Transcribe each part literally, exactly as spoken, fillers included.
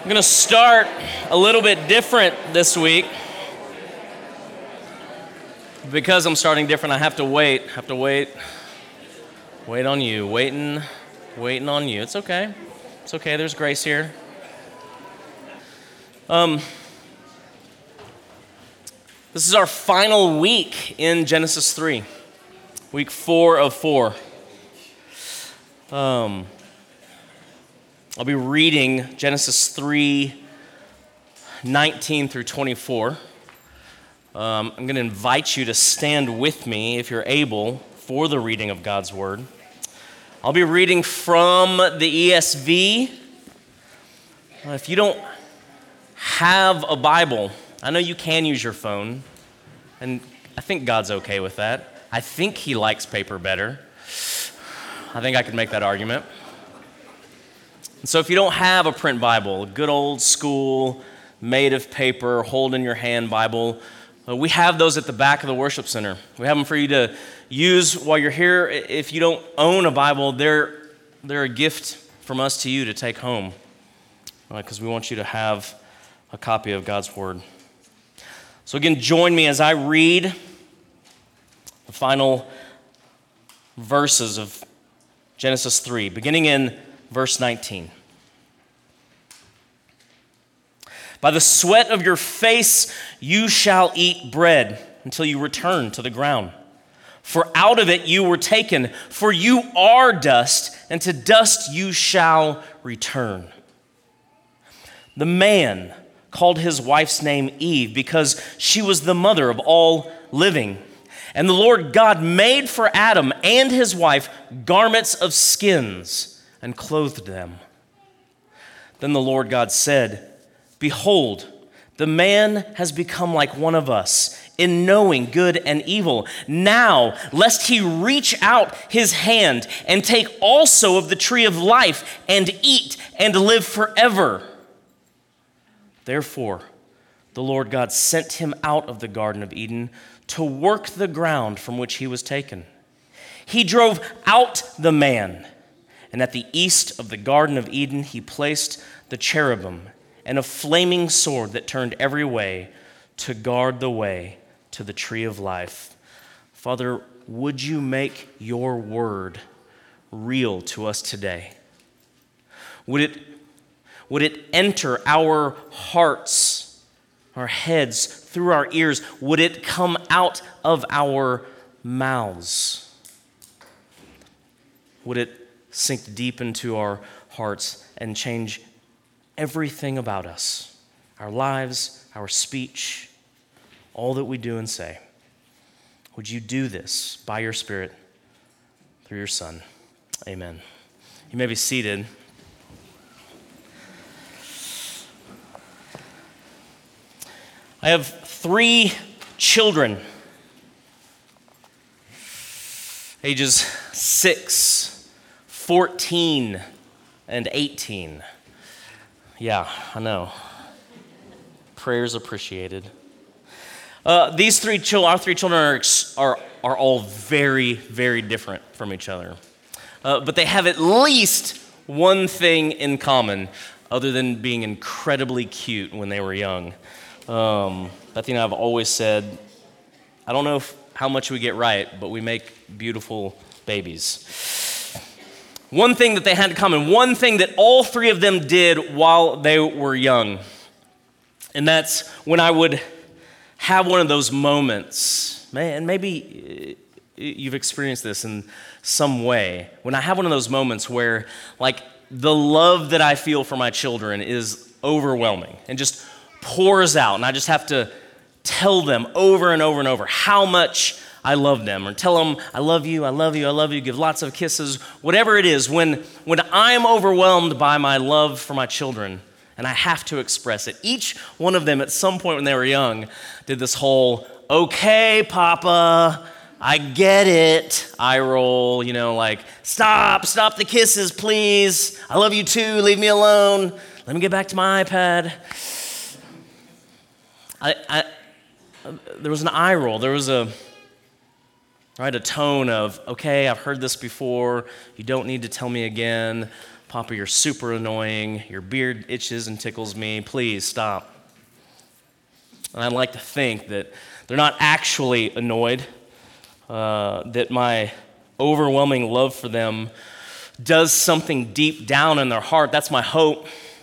I'm going to start a little bit different this week. Because I'm starting different, I have to wait. I have to wait. Wait on you. Waiting, waiting on you. It's okay. It's okay. There's grace here. Um, this is our final week in Genesis three. Week four of four. Um, I'll be reading Genesis three, nineteen through twenty-four. Um, I'm going to invite you to stand with me, if you're able, for the reading of God's Word. I'll be reading from the E S V. Uh, if you don't have a Bible, I know you can use your phone, and I think God's okay with that. I think He likes paper better. I think I could make that argument. And so if you don't have a print Bible, a good old school, made of paper, hold in your hand Bible, uh, we have those at the back of the worship center. We have them for you to use while you're here. If you don't own a Bible, they're, they're a gift from us to you to take home, because uh, we want you to have a copy of God's Word. So again, join me as I read the final verses of Genesis three, beginning in verse nineteen. By the sweat of your face you shall eat bread until you return to the ground. For out of it you were taken, for you are dust, and to dust you shall return. The man called his wife's name Eve because she was the mother of all living. And the Lord God made for Adam and his wife garments of skins and clothed them. Then the Lord God said, "Behold, the man has become like one of us in knowing good and evil. Now, lest he reach out his hand and take also of the tree of life and eat and live forever." Therefore, the Lord God sent him out of the Garden of Eden to work the ground from which he was taken. He drove out the man, and at the east of the Garden of Eden he placed the cherubim and a flaming sword that turned every way to guard the way to the tree of life. Father, would you make your word real to us today? Would it, would it enter our hearts, our heads, through our ears? Would it come out of our mouths? Would it sink deep into our hearts and change everything about us, our lives, our speech, all that we do and say? Would you do this by your Spirit through your Son? Amen. You may be seated. I have three children, ages six, fourteen, and eighteen. Yeah, I know. Prayers appreciated. Uh, these three children, our three children are, are, are all very, very different from each other. Uh, but they have at least one thing in common, other than being incredibly cute when they were young. Um, Bethany and I have always said, I don't know if, how much we get right, but we make beautiful babies. One thing that they had in common, one thing that all three of them did while they were young, and that's when I would have one of those moments, man, maybe you've experienced this in some way, when I have one of those moments where, like, the love that I feel for my children is overwhelming and just pours out, and I just have to tell them over and over and over how much I love them, or tell them, I love you, I love you, I love you, give lots of kisses, whatever it is. When, when I'm overwhelmed by my love for my children, and I have to express it, each one of them at some point when they were young did this whole, okay, Papa, I get it, eye roll, you know, like, stop, stop the kisses, please. I love you too, leave me alone. Let me get back to my iPad. I, I, there was an eye roll. There was a, right, a tone of, okay, I've heard this before. You don't need to tell me again. Papa, you're super annoying. Your beard itches and tickles me. Please stop. And I'd like to think that they're not actually annoyed, uh, that my overwhelming love for them does something deep down in their heart. That's my hope.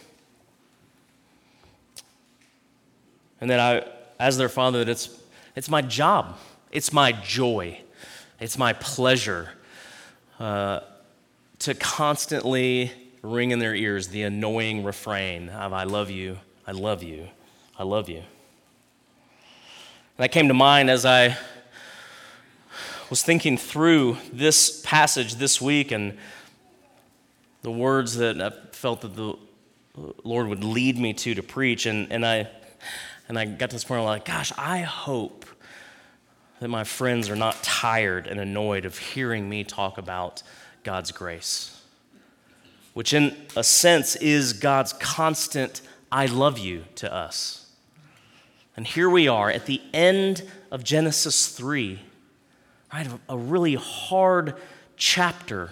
And that I, as their father, that it's it's my job, it's my joy, it's my pleasure uh, to constantly ring in their ears the annoying refrain of "I love you, I love you, I love you." And that came to mind as I was thinking through this passage this week and the words that I felt that the Lord would lead me to to preach, and, and I and I got to this point where I'm like, gosh, I hope that my friends are not tired and annoyed of hearing me talk about God's grace, which in a sense is God's constant "I love you" to us. And here we are at the end of Genesis three, right? A really hard chapter.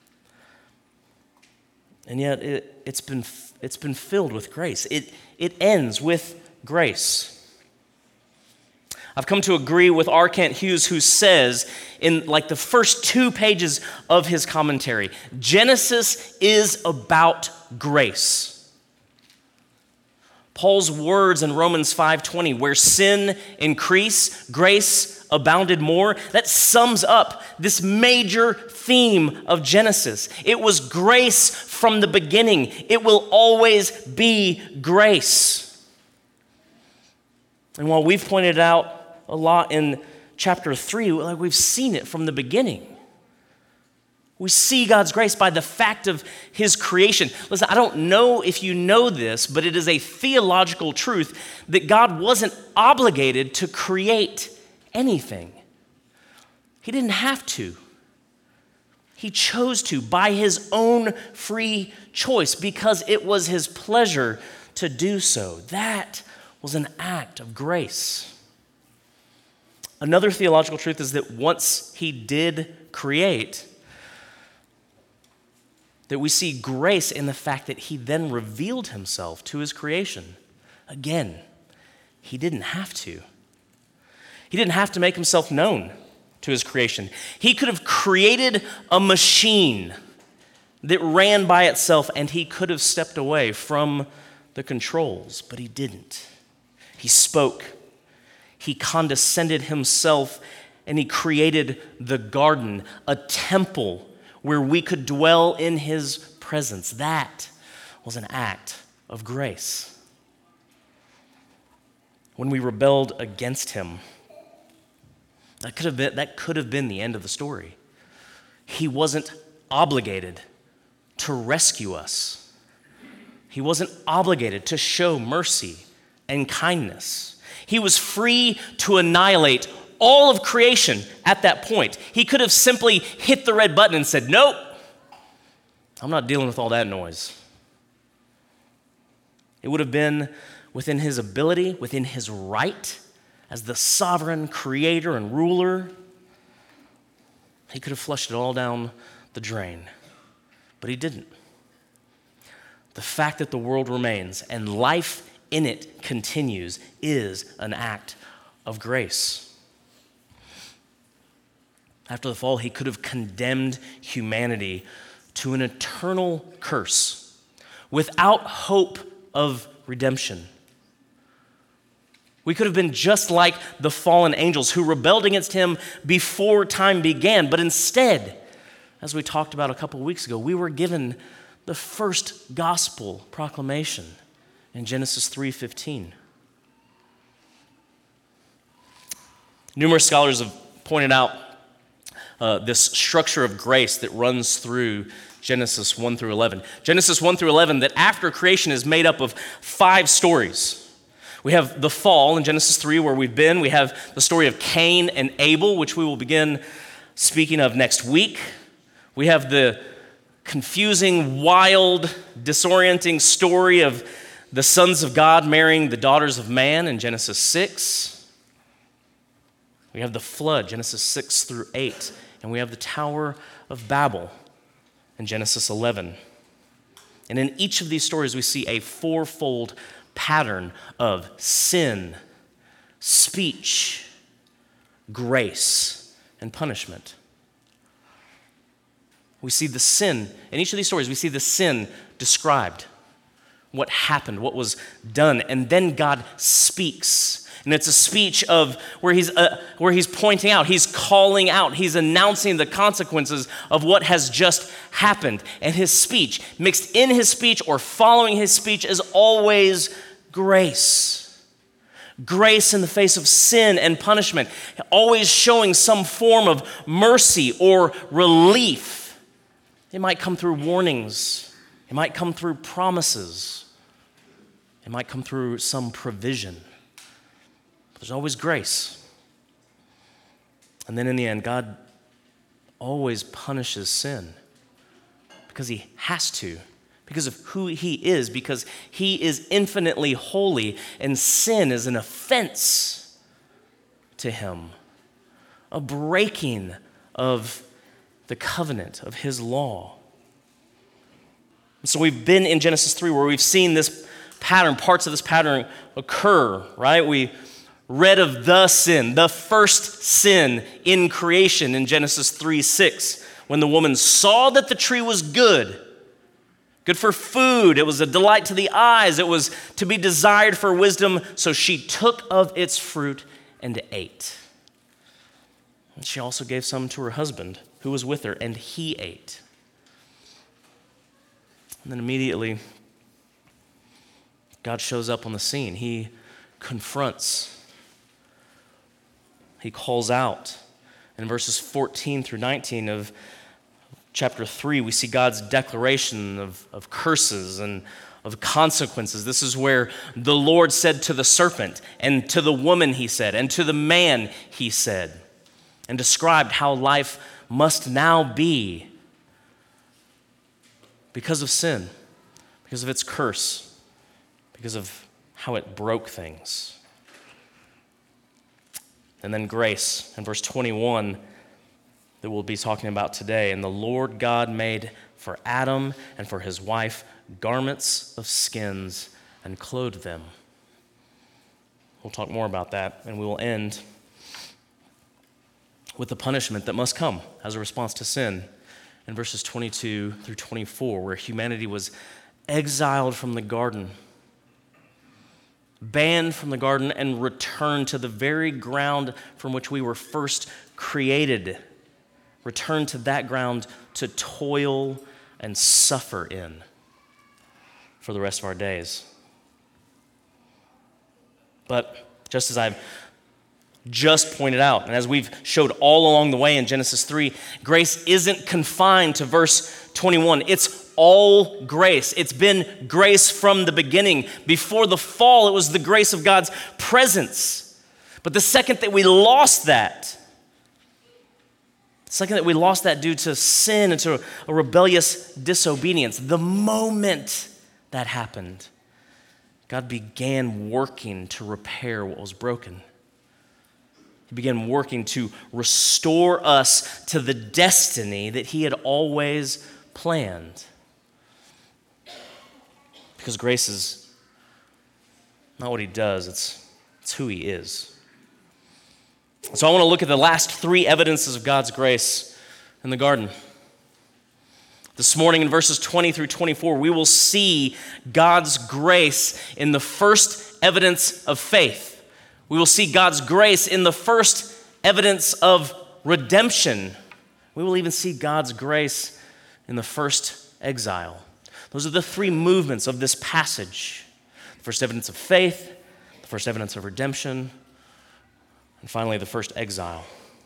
And yet it, it's been it's been filled with grace. It it ends with grace. I've come to agree with R. Kent Hughes, who says in like the first two pages of his commentary, Genesis is about grace. Paul's words in Romans five twenty, where sin increased, grace abounded more, that sums up this major theme of Genesis. It was grace from the beginning. It will always be grace. And while we've pointed out a lot in chapter three, like we've seen it from the beginning. We see God's grace by the fact of his creation. Listen, I don't know if you know this, but it is a theological truth that God wasn't obligated to create anything. He didn't have to. He chose to by his own free choice because it was his pleasure to do so. That was an act of grace. Another theological truth is that once he did create, that we see grace in the fact that he then revealed himself to his creation. Again, he didn't have to. He didn't have to make himself known to his creation. He could have created a machine that ran by itself, and he could have stepped away from the controls, but he didn't. He spoke. He condescended himself, and he created the garden, a temple where we could dwell in his presence. That was an act of grace. When we rebelled against him, that could have been, that could have been the end of the story. He wasn't obligated to rescue us. He wasn't obligated to show mercy and kindness. He was free to annihilate all of creation at that point. He could have simply hit the red button and said, nope, I'm not dealing with all that noise. It would have been within his ability, within his right as the sovereign creator and ruler. He could have flushed it all down the drain, but he didn't. The fact that the world remains and life in it continues is an act of grace. After the fall, he could have condemned humanity to an eternal curse without hope of redemption. We could have been just like the fallen angels who rebelled against him before time began, but instead, as we talked about a couple of weeks ago, we were given the first gospel proclamation in Genesis three fifteen. Numerous scholars have pointed out uh, this structure of grace that runs through Genesis one through eleven. Genesis one through eleven, that after creation is made up of five stories. We have the fall in Genesis three, where we've been. We have the story of Cain and Abel, which we will begin speaking of next week. We have the confusing, wild, disorienting story of the sons of God marrying the daughters of man in Genesis six. We have the flood, Genesis six through eight. And we have the Tower of Babel in Genesis eleven. And in each of these stories, we see a fourfold pattern of sin, speech, grace, and punishment. We see the sin, in each of these stories, we see the sin described, what happened, what was done, and then God speaks. And it's a speech of where he's uh, where he's pointing out, he's calling out, he's announcing the consequences of what has just happened. And his speech, mixed in his speech or following his speech, is always grace. Grace in the face of sin and punishment, always showing some form of mercy or relief. It might come through warnings. It might come through promises. It might come through some provision. There's always grace. And then in the end, God always punishes sin because he has to, because of who he is, because he is infinitely holy, and sin is an offense to him, a breaking of the covenant of his law. So we've been in Genesis three where we've seen this pattern, parts of this pattern occur, right? We read of the sin, the first sin in creation in Genesis three six, when the woman saw that the tree was good, good for food, it was a delight to the eyes, it was to be desired for wisdom, so she took of its fruit and ate. And she also gave some to her husband who was with her, and he ate. And then immediately, God shows up on the scene. He confronts. He calls out. In verses fourteen through nineteen of chapter three, we see God's declaration of, of curses and of consequences. This is where the Lord said to the serpent, and to the woman he said, and to the man he said, and described how life must now be because of sin, because of its curse, because of how it broke things. And then grace in verse twenty-one that we'll be talking about today. And the Lord God made for Adam and for his wife garments of skins and clothed them. We'll talk more about that, and we will end with the punishment that must come as a response to sin in verses twenty-two through twenty-four, where humanity was exiled from the garden, banned from the garden, and returned to the very ground from which we were first created, returned to that ground to toil and suffer in for the rest of our days. But just as I've just pointed out, and as we've showed all along the way in Genesis three, grace isn't confined to verse twenty-one. It's all grace. It's been grace from the beginning. Before the fall, it was the grace of God's presence. But the second that we lost that, the second that we lost that due to sin and to a rebellious disobedience, the moment that happened, God began working to repair what was broken. He began working to restore us to the destiny that he had always planned. Because grace is not what he does, it's, it's who he is. So I want to look at the last three evidences of God's grace in the garden. This morning in verses twenty through twenty-four, we will see God's grace in the first evidence of faith. We will see God's grace in the first evidence of redemption. We will even see God's grace in the first exile. Those are the three movements of this passage. The first evidence of faith, the first evidence of redemption, and finally the first exile.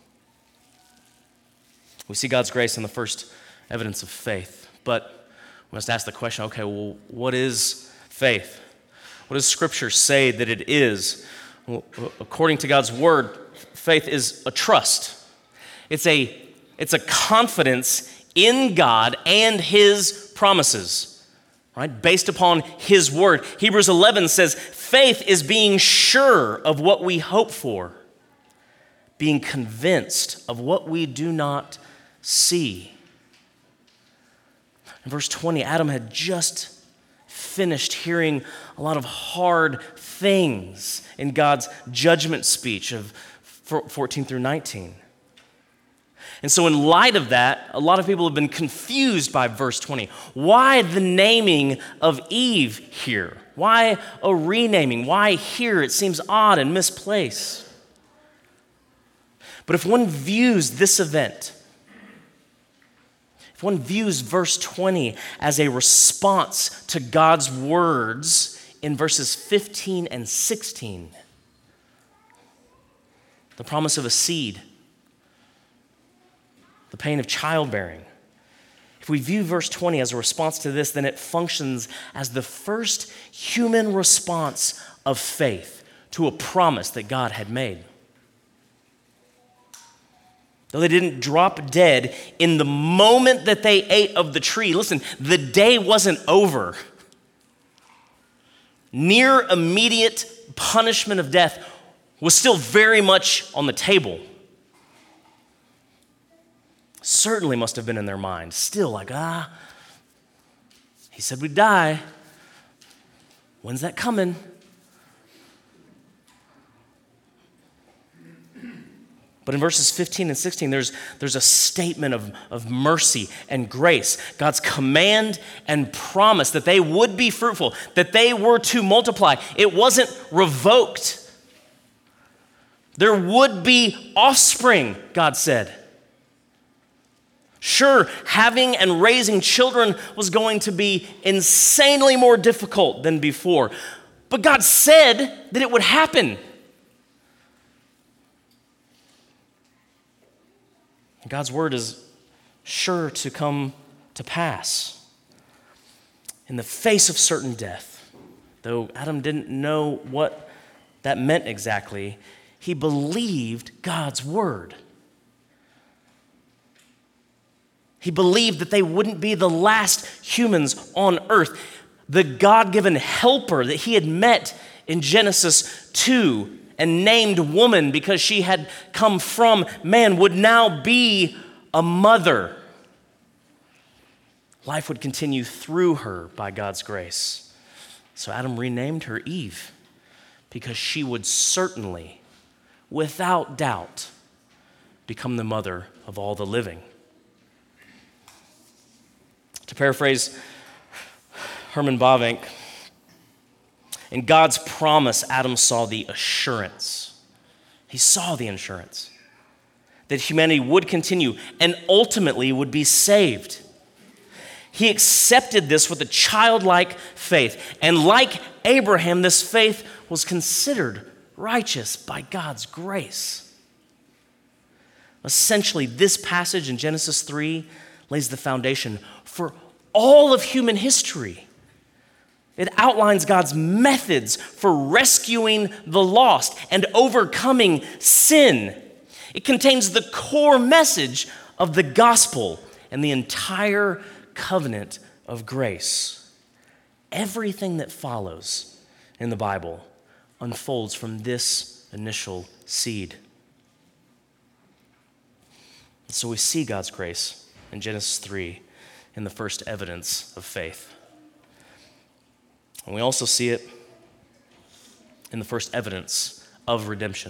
We see God's grace in the first evidence of faith, but we must ask the question, okay, well, what is faith? What does Scripture say that it is? Well, according to God's word, faith is a trust. It's a, it's a confidence in God and his promises. Right? Based upon his word. Hebrews eleven says, faith is being sure of what we hope for, being convinced of what we do not see. In verse twenty, Adam had just finished hearing a lot of hard things in God's judgment speech of fourteen through nineteen. And so in light of that, a lot of people have been confused by verse twenty. Why the naming of Eve here? Why a renaming? Why here? It seems odd and misplaced. But if one views this event, if one views verse twenty as a response to God's words in verses fifteen and sixteen, the promise of a seed, the pain of childbearing, if we view verse twenty as a response to this, then it functions as the first human response of faith to a promise that God had made. Though they didn't drop dead in the moment that they ate of the tree, listen, the day wasn't over. Near immediate punishment of death was still very much on the table. Certainly must have been in their mind. Still like, ah, he said we'd die. When's that coming? But in verses fifteen and sixteen, there's, there's a statement of, of mercy and grace. God's command and promise that they would be fruitful, that they were to multiply. It wasn't revoked. There would be offspring, God said. Sure, having and raising children was going to be insanely more difficult than before, but God said that it would happen. God's word is sure to come to pass. In the face of certain death, though Adam didn't know what that meant exactly, he believed God's word. He believed that they wouldn't be the last humans on earth. The God-given helper that he had met in Genesis two and named woman because she had come from man would now be a mother. Life would continue through her by God's grace. So Adam renamed her Eve because she would certainly, without doubt, become the mother of all the living. To paraphrase Herman Bavinck, in God's promise, Adam saw the assurance. He saw the assurance that humanity would continue and ultimately would be saved. He accepted this with a childlike faith. And like Abraham, this faith was considered righteous by God's grace. Essentially, this passage in Genesis three lays the foundation for all of human history. It outlines God's methods for rescuing the lost and overcoming sin. It contains the core message of the gospel and the entire covenant of grace. Everything that follows in the Bible unfolds from this initial seed. So we see God's grace in Genesis three in the first evidence of faith. And we also see it in the first evidence of redemption.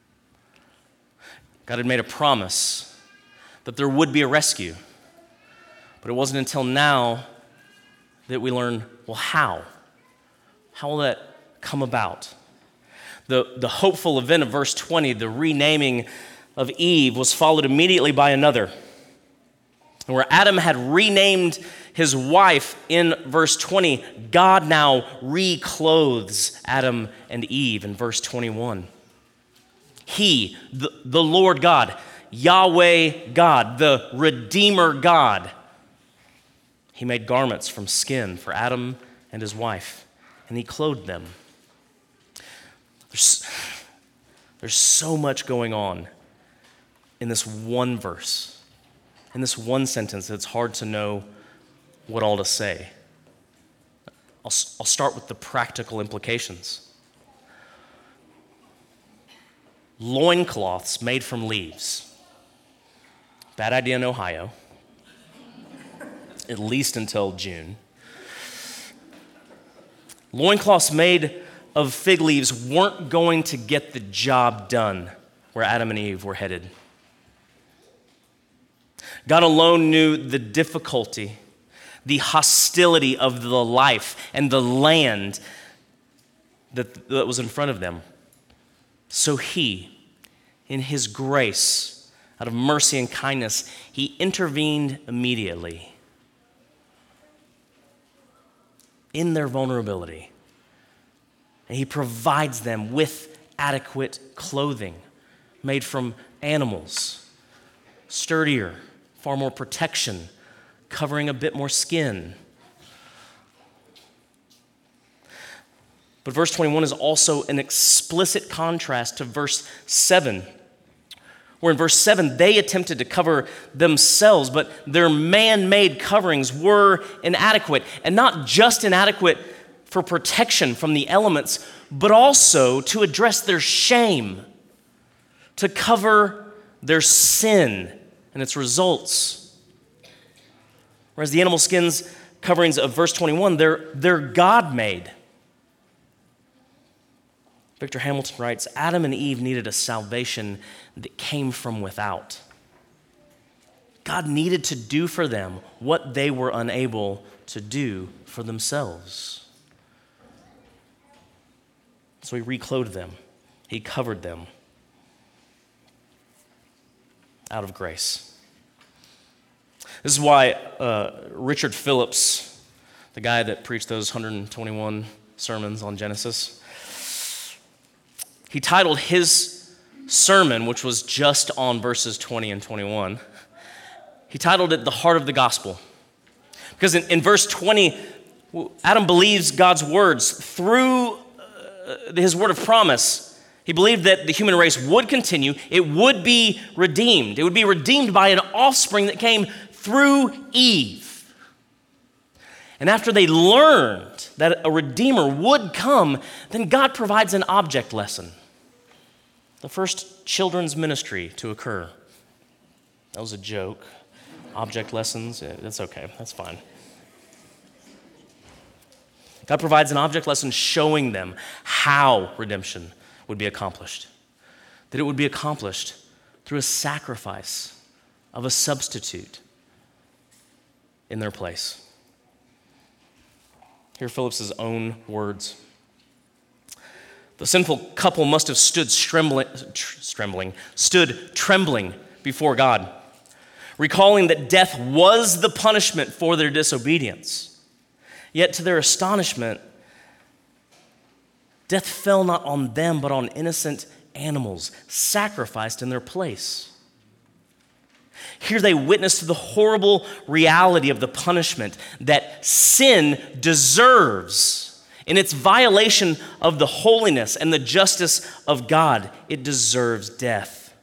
God had made a promise that there would be a rescue. But it wasn't until now that we learn, well, how? How will that come about? The, the hopeful event of verse twenty, the renaming of Eve, was followed immediately by another. And where Adam had renamed his wife in verse twenty, God now reclothes Adam and Eve in verse twenty-one. He, the, the Lord God, Yahweh God, the Redeemer God, he made garments from skin for Adam and his wife, and he clothed them. There's, there's so much going on in this one verse, in this one sentence, that it's hard to know what all to say. I'll, I'll start with the practical implications. Loincloths made from leaves. Bad idea in Ohio. at least until June. Loincloths made of fig leaves weren't going to get the job done where Adam and Eve were headed. God alone knew the difficulty, the hostility of the life and the land that, that was in front of them. So he, in his grace, out of mercy and kindness, he intervened immediately in their vulnerability. And he provides them with adequate clothing made from animals, sturdier, far more protection, covering a bit more skin. But verse twenty-one is also an explicit contrast to verse seven, where in verse seven, they attempted to cover themselves, but their man-made coverings were inadequate, and not just inadequate for protection from the elements, but also to address their shame, to cover their sin and its results. Whereas the animal skins coverings of verse twenty-one, they're, they're God-made. Victor Hamilton writes, Adam and Eve needed a salvation that came from without. God needed to do for them what they were unable to do for themselves. So he reclothed them. He covered them out of grace. This is why uh, Richard Phillips, the guy that preached those one hundred twenty-one sermons on Genesis, he titled his sermon, which was just on verses twenty and twenty-one, he titled it The Heart of the Gospel. Because in, in verse twenty, Adam believes God's words through uh, his word of promise. He believed that the human race would continue, it would be redeemed. It would be redeemed by an offspring that came through Eve. And after they learned that a redeemer would come, then God provides an object lesson. The first children's ministry to occur. That was a joke. Object lessons, yeah, that's okay, that's fine. God provides an object lesson showing them how redemption would be accomplished. That it would be accomplished through a sacrifice of a substitute in their place. Here are Phillips's own words. The sinful couple must have stood trembling, trembling, stood trembling before God, recalling that death was the punishment for their disobedience. Yet to their astonishment, death fell not on them, but on innocent animals sacrificed in their place. Here they witnessed the horrible reality of the punishment that sin deserves. In its violation of the holiness and the justice of God, it deserves death.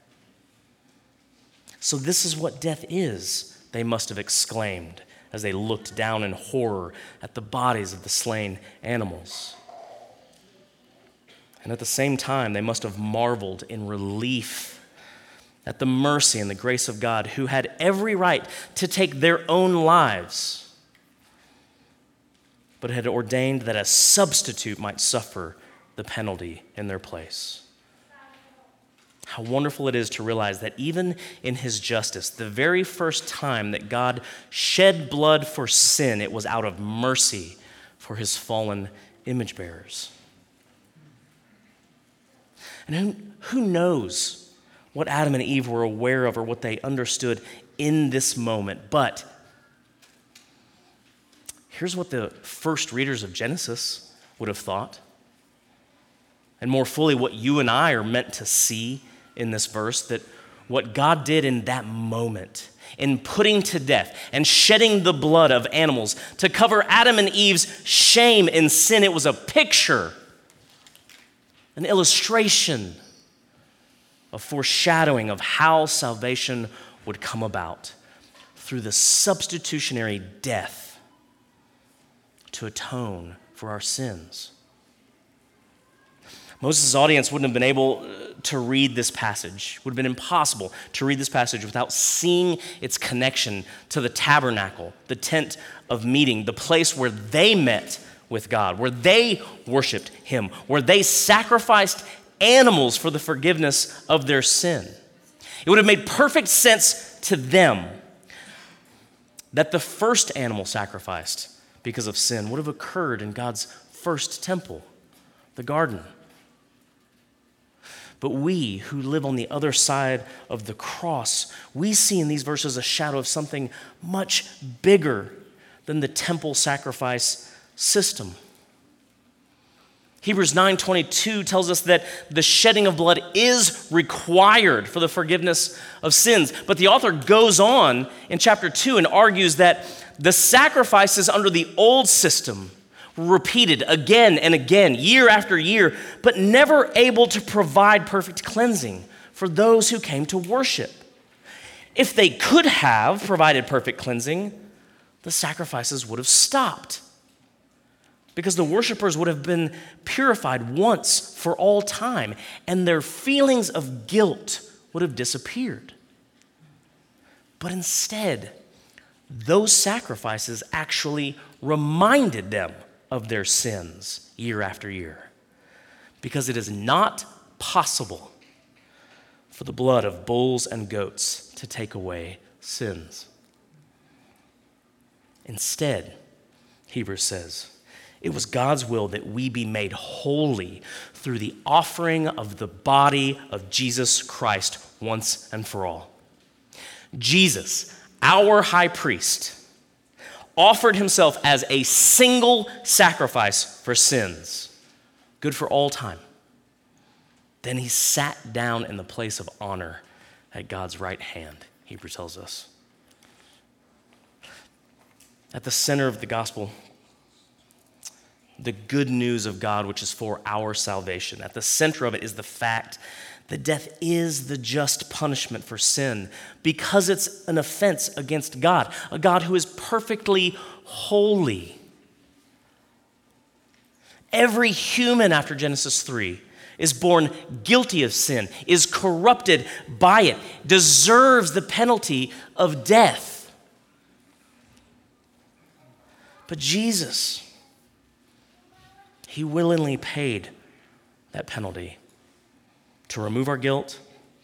So this is what death is, they must have exclaimed as they looked down in horror at the bodies of the slain animals. And at the same time, they must have marveled in relief at the mercy and the grace of God, who had every right to take their own lives, but had ordained that a substitute might suffer the penalty in their place. How wonderful it is to realize that even in his justice, the very first time that God shed blood for sin, it was out of mercy for his fallen image bearers. And who, who knows what Adam and Eve were aware of or what they understood in this moment, but here's what the first readers of Genesis would have thought, and more fully what you and I are meant to see in this verse, that what God did in that moment, in putting to death and shedding the blood of animals to cover Adam and Eve's shame and sin, it was a picture, an illustration, a foreshadowing of how salvation would come about through the substitutionary death to atone for our sins. Moses' audience wouldn't have been able to read this passage. It would have been impossible to read this passage without seeing its connection to the tabernacle, the tent of meeting, the place where they met with God, where they worshiped him, where they sacrificed animals for the forgiveness of their sin. It would have made perfect sense to them that the first animal sacrificed because of sin would have occurred in God's first temple, the garden. But we who live on the other side of the cross, we see in these verses a shadow of something much bigger than the temple sacrifice system. Hebrews nine twenty-two tells us that the shedding of blood is required for the forgiveness of sins. But the author goes on in chapter two and argues that the sacrifices under the old system were repeated again and again, year after year, but never able to provide perfect cleansing for those who came to worship. If they could have provided perfect cleansing, the sacrifices would have stopped, because the worshipers would have been purified once for all time, and their feelings of guilt would have disappeared. But instead, those sacrifices actually reminded them of their sins year after year, because it is not possible for the blood of bulls and goats to take away sins. Instead, Hebrews says, it was God's will that we be made holy through the offering of the body of Jesus Christ once and for all. Jesus, our high priest, offered himself as a single sacrifice for sins, good for all time. Then he sat down in the place of honor at God's right hand, Hebrews tells us. At the center of the gospel, the good news of God, which is for our salvation. At the center of it is the fact that death is the just punishment for sin, because it's an offense against God, a God who is perfectly holy. Every human after Genesis three is born guilty of sin, is corrupted by it, deserves the penalty of death. But Jesus, he willingly paid that penalty to remove our guilt,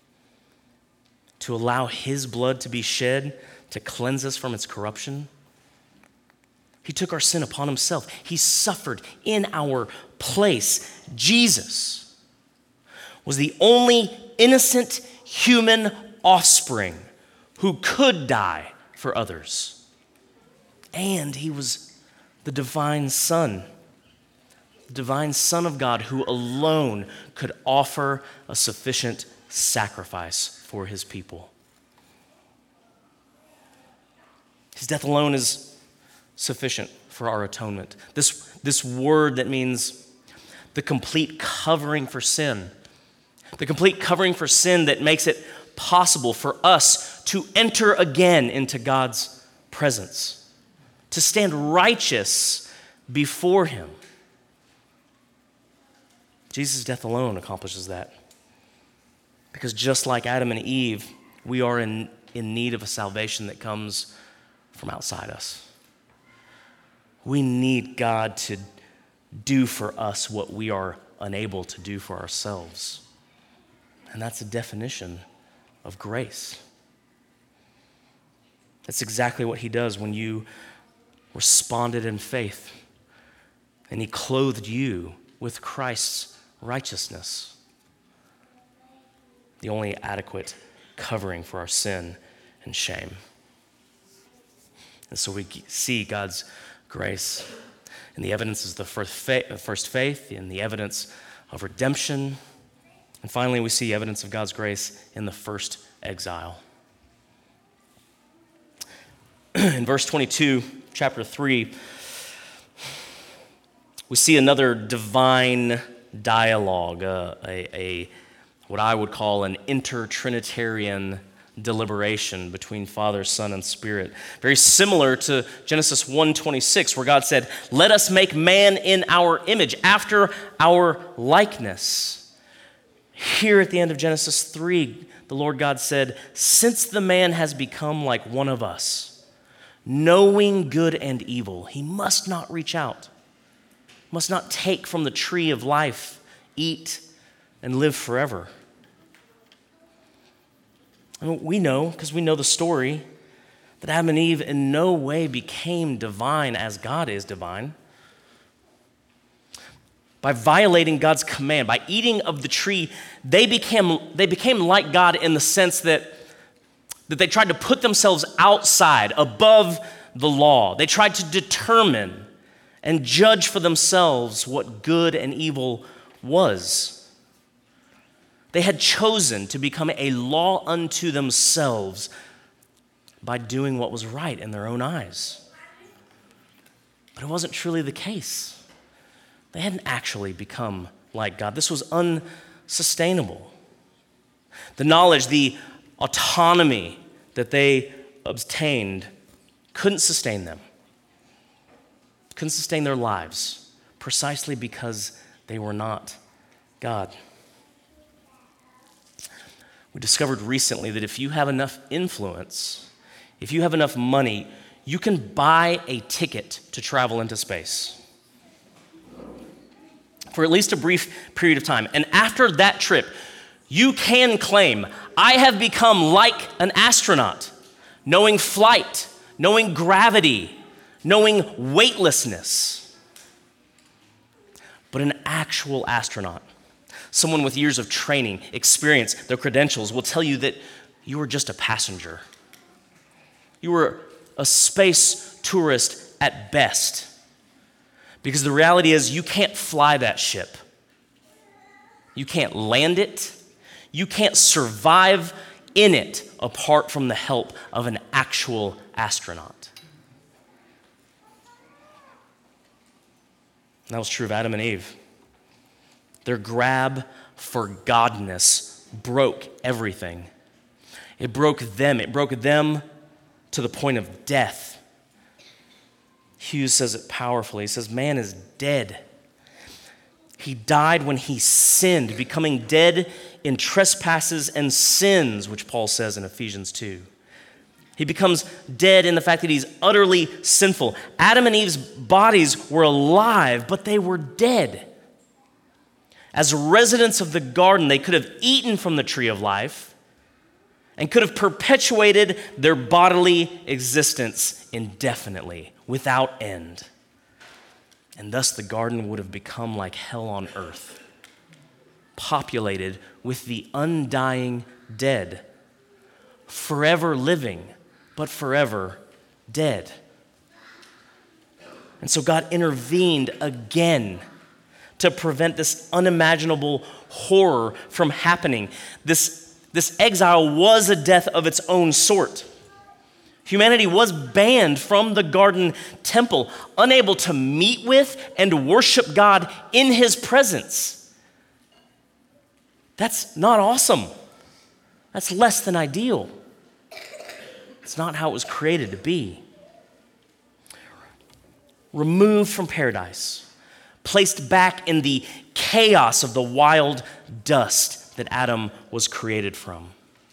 to allow his blood to be shed to cleanse us from its corruption. He took our sin upon himself. He suffered in our place. Jesus was the only innocent human offspring who could die for others. And he was the divine Son, the divine Son of God, who alone could offer a sufficient sacrifice for his people. His death alone is sufficient for our atonement. This, this word that means the complete covering for sin, the complete covering for sin that makes it possible for us to enter again into God's presence, to stand righteous before him. Jesus' death alone accomplishes that. Because just like Adam and Eve, we are in, in need of a salvation that comes from outside us. We need God to do for us what we are unable to do for ourselves. And that's a definition of grace. That's exactly what he does when you responded in faith and he clothed you with Christ's righteousness, the only adequate covering for our sin and shame. And so we see God's grace, and the evidence is the first faith, and the evidence of redemption, and finally we see evidence of God's grace in the first exile. In verse twenty-two, chapter three, we see another divine dialogue, uh, a, a what I would call an inter-Trinitarian deliberation between Father, Son, and Spirit. Very similar to Genesis one twenty-six, where God said, "Let us make man in our image, after our likeness." Here at the end of Genesis three, the Lord God said, "Since the man has become like one of us, knowing good and evil, he must not reach out, must not take from the tree of life, eat, and live forever." And we know, because we know the story, that Adam and Eve in no way became divine as God is divine. By violating God's command, by eating of the tree, they became, they became like God in the sense that, that they tried to put themselves outside, above the law. They tried to determine and judge for themselves what good and evil was. They had chosen to become a law unto themselves by doing what was right in their own eyes. But it wasn't truly the case. They hadn't actually become like God. This was unsustainable. The knowledge, the autonomy that they obtained couldn't sustain them, couldn't sustain their lives, precisely because they were not God. We discovered recently that if you have enough influence, if you have enough money, you can buy a ticket to travel into space for at least a brief period of time. And after that trip, you can claim, "I have become like an astronaut, knowing flight, knowing gravity, knowing weightlessness." But an actual astronaut, someone with years of training, experience, their credentials, will tell you that you were just a passenger. You were a space tourist at best. Because the reality is, you can't fly that ship. You can't land it. You can't survive in it apart from the help of an actual astronaut. And that was true of Adam and Eve. Their grab for godness broke everything. It broke them. It broke them to the point of death. Hughes says it powerfully. He says, man is dead. He died when he sinned, becoming dead in trespasses and sins, which Paul says in Ephesians two. He becomes dead in the fact that he's utterly sinful. Adam and Eve's bodies were alive, but they were dead. As residents of the garden, they could have eaten from the tree of life and could have perpetuated their bodily existence indefinitely, without end. And thus the garden would have become like hell on earth, populated with the undying dead, forever living, but forever dead. And so God intervened again to prevent this unimaginable horror from happening. This, this exile was a death of its own sort. Humanity was banned from the garden temple, unable to meet with and worship God in his presence. That's not awesome. That's less than ideal. It's not how it was created to be. Removed from paradise, placed back in the chaos of the wild dust that Adam was created from.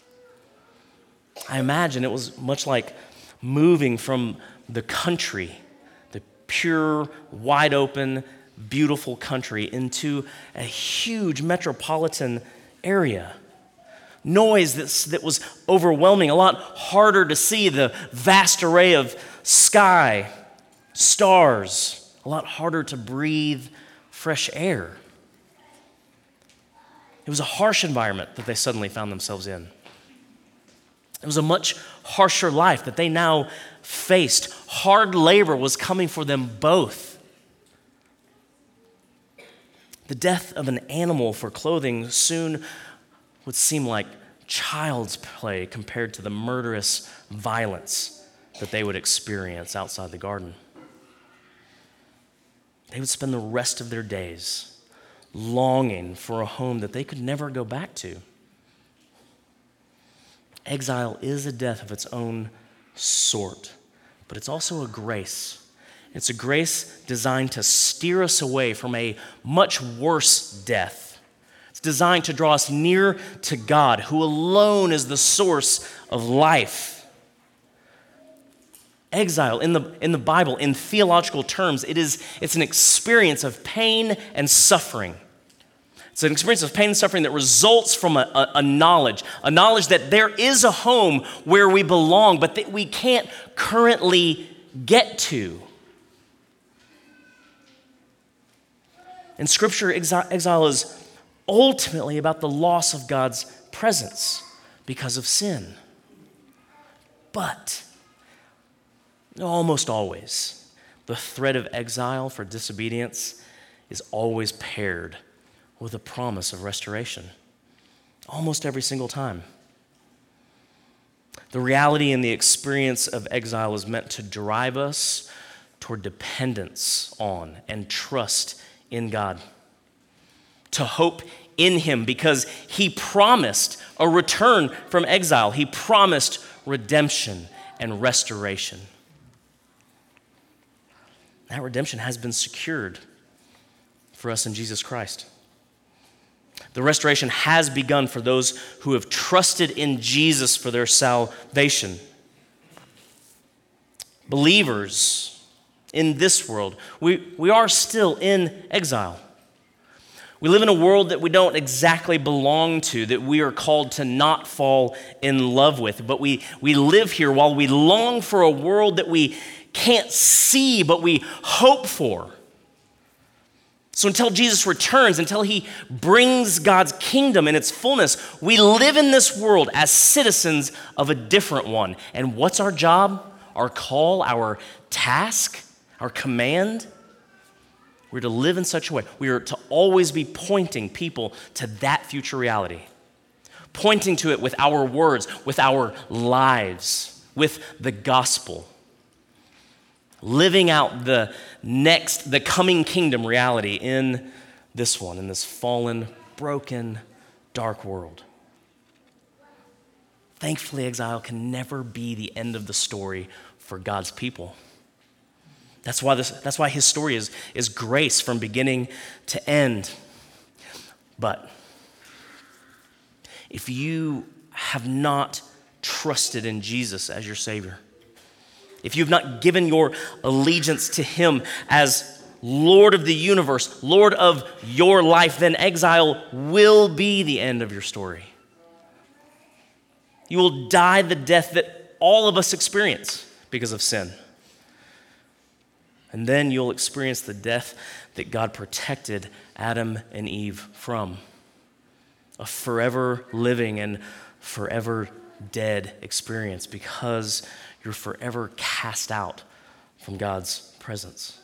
I imagine it was much like moving from the country, the pure, wide open, beautiful country, into a huge metropolitan area. Noise that's, that was overwhelming, a lot harder to see the vast array of sky, stars, a lot harder to breathe fresh air. It was a harsh environment that they suddenly found themselves in. It was a much harsher life that they now faced. Hard labor was coming for them both. The death of an animal for clothing soon would seem like child's play compared to the murderous violence that they would experience outside the garden. They would spend the rest of their days longing for a home that they could never go back to. Exile is a death of its own sort, but it's also a grace. It's a grace designed to steer us away from a much worse death. It's designed to draw us near to God, who alone is the source of life. Exile in the, in the Bible, in theological terms, it is, it's an experience of pain and suffering. It's an experience of pain and suffering that results from a, a, a knowledge, a knowledge that there is a home where we belong, but that we can't currently get to. In Scripture, exile, exile is ultimately about the loss of God's presence because of sin. But almost always, the threat of exile for disobedience is always paired with a promise of restoration. Almost every single time. The reality and the experience of exile is meant to drive us toward dependence on and trust in God. To hope in Him because He promised a return from exile. He promised redemption and restoration. That redemption has been secured for us in Jesus Christ. The restoration has begun for those who have trusted in Jesus for their salvation. Believers in this world, we, we are still in exile. We live in a world that we don't exactly belong to, that we are called to not fall in love with. But we, we live here while we long for a world that we can't see, but we hope for. So until Jesus returns, until He brings God's kingdom in its fullness, we live in this world as citizens of a different one. And what's our job, our call, our task, our command? We're to live in such a way. We are to always be pointing people to that future reality, pointing to it with our words, with our lives, with the gospel. Living out the next, the coming kingdom reality in this one, in this fallen, broken, dark world. Thankfully, exile can never be the end of the story for God's people. That's why this, that's why His story is, is grace from beginning to end. But if you have not trusted in Jesus as your Savior, if you've not given your allegiance to Him as Lord of the universe, Lord of your life, then exile will be the end of your story. You will die the death that all of us experience because of sin. And then you'll experience the death that God protected Adam and Eve from. A forever living and forever dead experience because you're forever cast out from God's presence.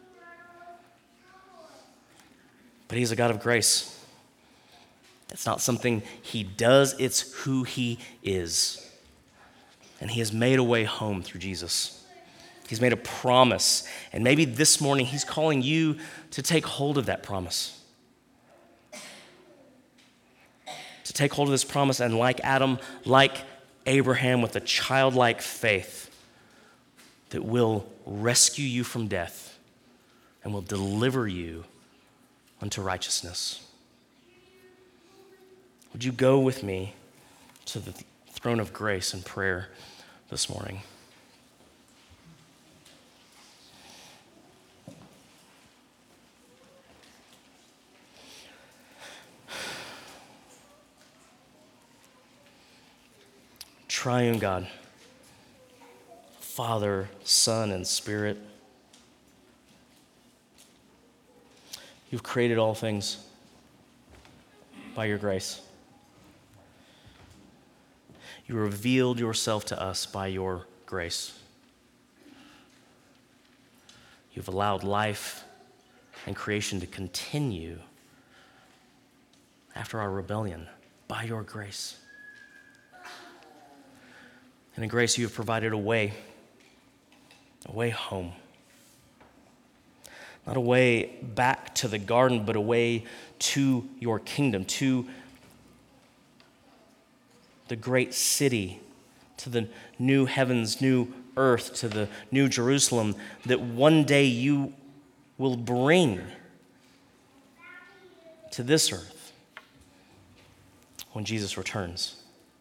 But He's a God of grace. It's not something He does, it's who He is. And He has made a way home through Jesus. He's made a promise. And maybe this morning He's calling you to take hold of that promise. To take hold of this promise and like Adam, like Abraham, with a childlike faith that will rescue you from death and will deliver you unto righteousness. Would you go with me to the throne of grace in prayer this morning? Triune God, Father, Son, and Spirit, You've created all things by Your grace. You revealed Yourself to us by Your grace. You've allowed life and creation to continue after our rebellion by Your grace. And in grace, You have provided a way, a way home. Not a way back to the garden, but a way to Your kingdom, to the great city, to the new heavens, new earth, to the new Jerusalem that one day you will bring to this earth when Jesus returns.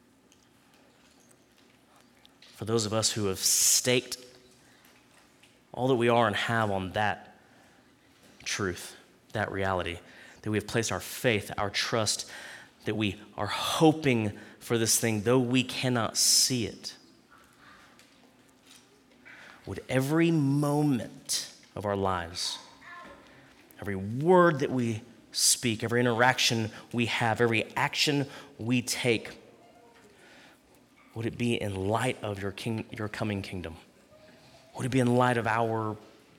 For those of us who have staked all that we are and have on that truth, that reality, that we have placed our faith, our trust, that we are hoping for this thing, though we cannot see it. Would every moment of our lives, every word that we speak, every interaction we have, every action we take, would it be in light of your king, your coming kingdom? Would it be in light of our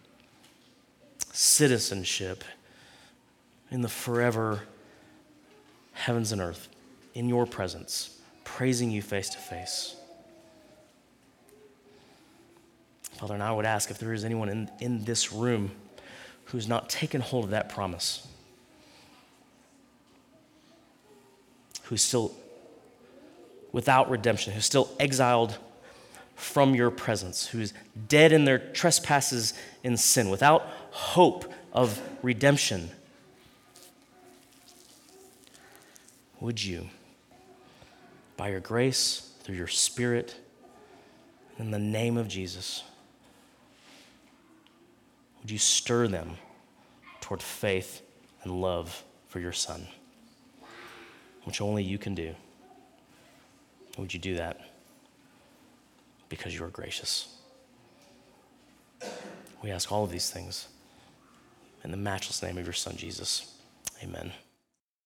citizenship in the forever heavens and earth, in your presence, praising you face to face? Father, and I would ask if there is anyone in, in this room who's not taken hold of that promise, who's still without redemption, who's still exiled from your presence, who's dead in their trespasses in sin, without hope of redemption, would you, by your grace, through your Spirit, in the name of Jesus, would you stir them toward faith and love for your Son, which only you can do? Would you do that? Because you are gracious. We ask all of these things in the matchless name of your Son, Jesus. Amen.